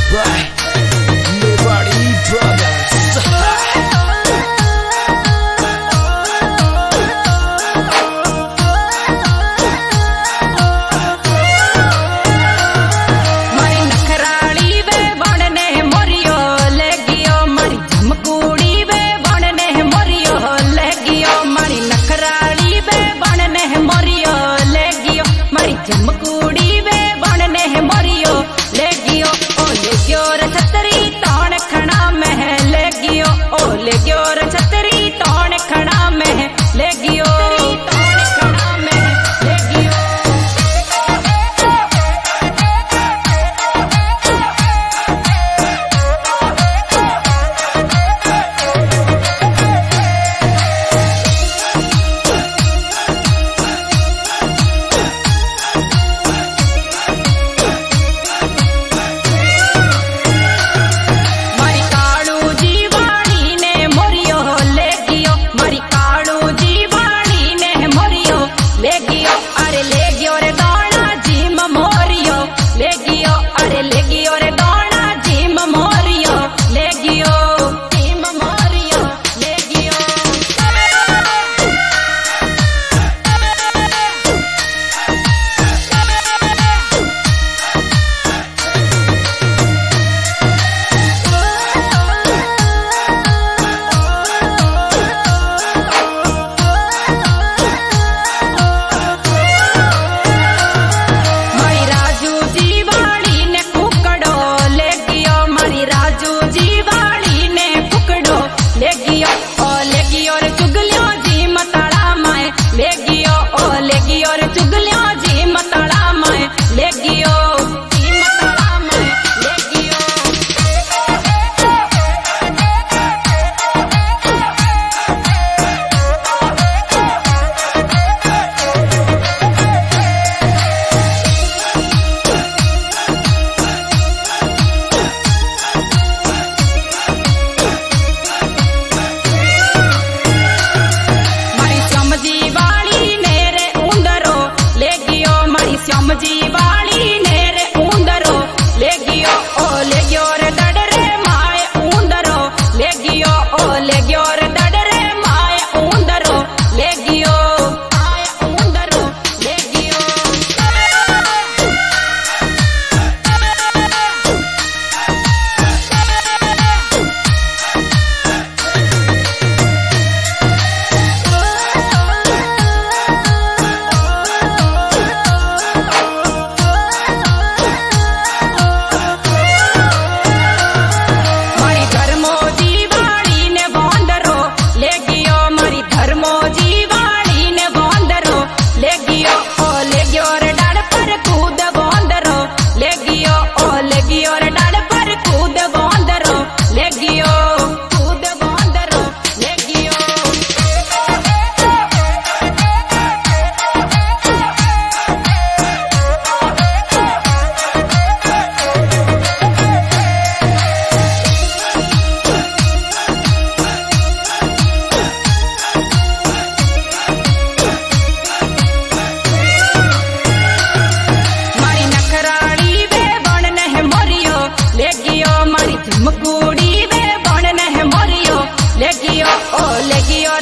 by Liberty Brothers. मारी नखराली वे बनने Moreau ले गियो, मारी झमकूड़ी वे बनने मोरियो ले गियो, मारी नखराली वे बनने मोरियो ले गियो, मारी झमकूड़ी वे बनने मोरियो ले गियो। ओ ले गियो रे छतरी तौण खड़ा में ले गियो, ओ ले गियो रे छतरी तौण खड़ा में ले गियो, तौण खड़ा में ले गियो। मारी कालू जीवाणी ने मोरियो ले गियो, मारी कालू जीवाणी ने मोरियो ले गियो, अरे ले गियो रे दाना जीम मोरियो ले गियो, अरे ले गियो रे दाना जीम मोरियो ले गियो, जीम मोरियो ले गियो। मारी राजू जीवाणी ने कुकड़ो ले गियो, मारी राजू जीवाणी ने कुकड़ो ले गियो, ओ ले गियो रे चुगलियो जी मतड़ा माए ले गियो, ओ ले गियो रे चुगलियो जी मतड़ा माए ले गियो, जी मतड़ा माए ले गियो। मारी समझी वाली ने रे उंदरो ले गियो, मारी समझी वाली ने रे उंदरो ले गियो, ओ ले गियो रे दडरे माए उंदरो ले गियो, ओ ले गियो रे दडरे माए उंदरो ले गियो, माए उंदरो ले गियो। मारी धर्मो जीवाणी ने बंदरो ले गियो, मारी धर्मो जीवाणी ने बंदरो ले गियो, ओ ले गियो रे डाड़ पर कूद बंदरो ले गियो, ओ ले गियो रे डाड़ पर कूद बंदरो ले गियो, कूद बंदरो ले गियो। मारी नखराली वे बनने मोरियो ले गियो, मारी झमकूड़ी वे बनने मोरियो ले गियो, ओ ले गियो